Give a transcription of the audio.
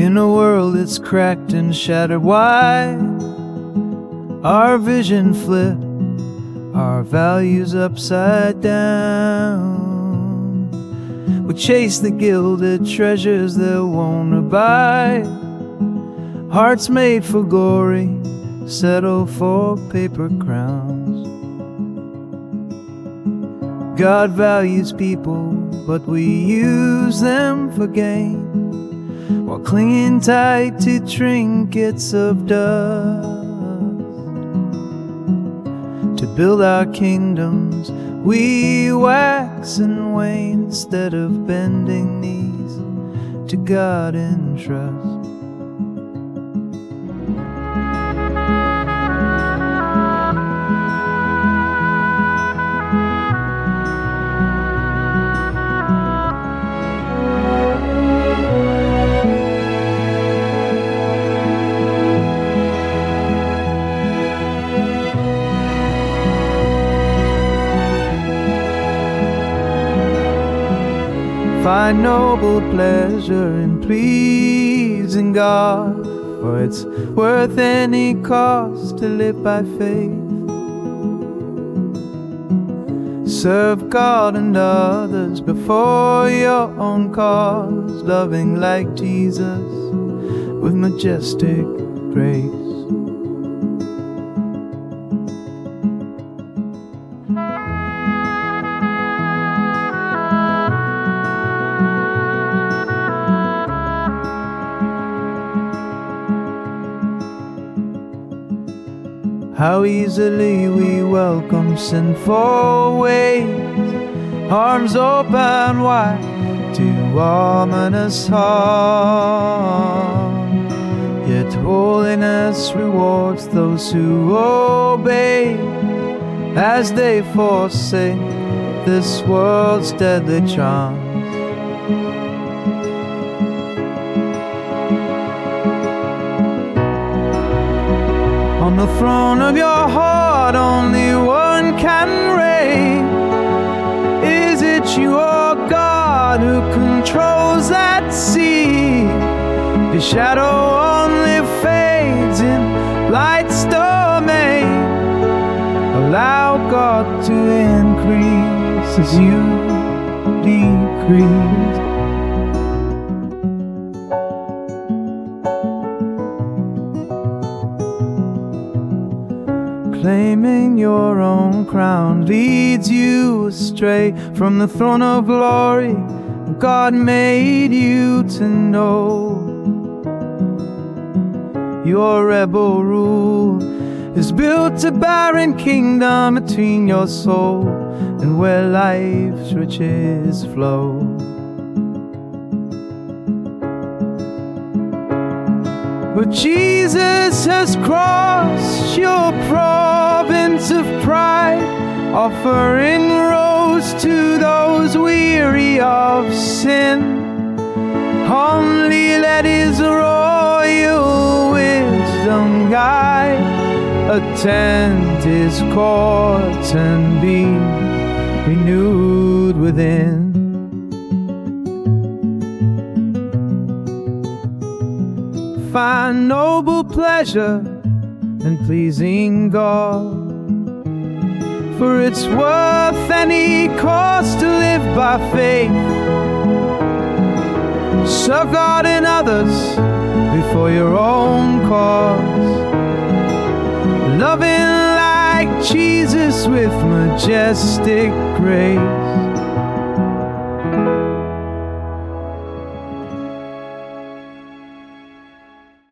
In a world that's cracked and shattered wide, our vision flipped, our values upside down. We chase the gilded treasures that won't abide. Hearts made for glory settle for paper crowns. God values people, but we use them for gain, while clinging tight to trinkets of dust. To build our kingdoms, we wax and wane instead of bending knees to God in trust. Find noble pleasure in pleasing God, for it's worth any cost to live by faith. Serve God and others before your own cause, loving like Jesus with majestic grace. How easily we welcome sinful ways, arms open wide to ominous harm. Yet holiness rewards those who obey, as they forsake this world's deadly charms. On the throne of your heart only one can reign. Is it you, oh God, who controls that sea? The shadow only fades in light's domain. Allow God to increase as you decrease. Claiming your own crown leads you astray from the throne of glory God made you to know. Your rebel rule is built a barren kingdom between your soul and where life's riches flow. But Jesus has crossed your province of pride, offering rose to those weary of sin. Only let his royal wisdom guide, attend his court and be renewed within. Find noble pleasure in pleasing God, for it's worth any cost to live by faith. Serve God and others before your own cause, loving like Jesus with majestic grace.